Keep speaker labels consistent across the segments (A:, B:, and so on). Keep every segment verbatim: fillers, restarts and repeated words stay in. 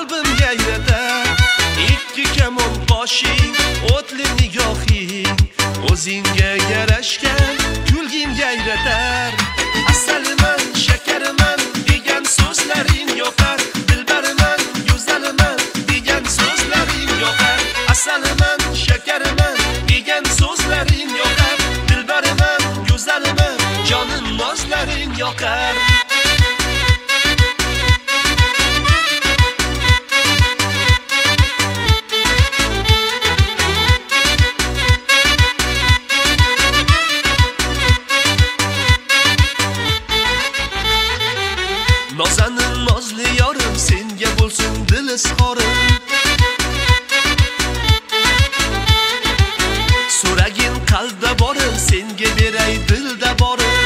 A: qalbim yayratar. Ikki kamon boshing, o'tli nigohing, o'zingga yarashgan kulging yayratar. Asaliman, shakariman degan so'zlaring yoqar. Dilbariman, go'zaliman degan so'zlaring yoqar. Asaliman, shakariman degan so'zlaring yoqar. Dilbariman, go'zaliman, jonim nozlaring yoqar. Nozanin nozli yorim, senga bo'lsin dil izhorim. So'ragin qalbda borim, senga beray dilda borim.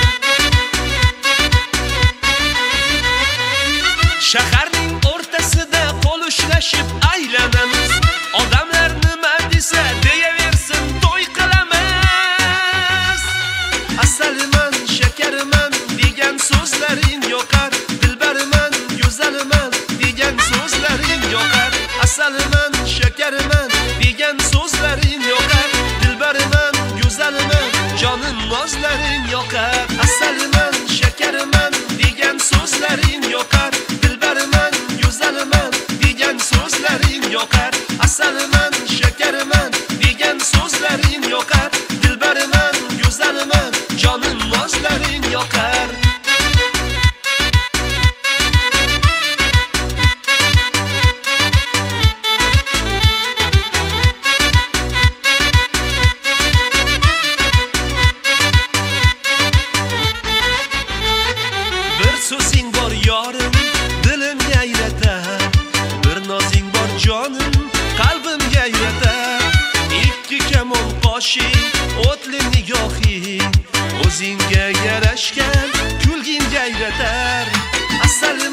A: Shaharning o'rtasida qo'l ushlashib aylanamiz. Odamlar nima desa deyaversin, to'y qilamiz. Asaliman, shakariman degan so'zlaring yoqar. Dilbariman, go'zaliman degan so'zlaring yoqar. Asaliman, shakariman degan so'zlaring yoqar. Dilbariman, go'zaliman, jonim nozlaring yoqar. Asaliman, shakariman degan so'zlaring yoqar. Dilbariman, go'zaliman degan so'zlaring yoqar. Asaliman, shakariman degan so'zlaring yoqar. Dilbariman, go'zaliman, jonim nozlaring yoqar. Bir so'zing bor yorim, dilim yayratar. Bir nozing bor jonim, qalbim yayratar. Ikki kamon boshing, o'tli nigohing, o'zingga yarashgan kulging yayratar. Asali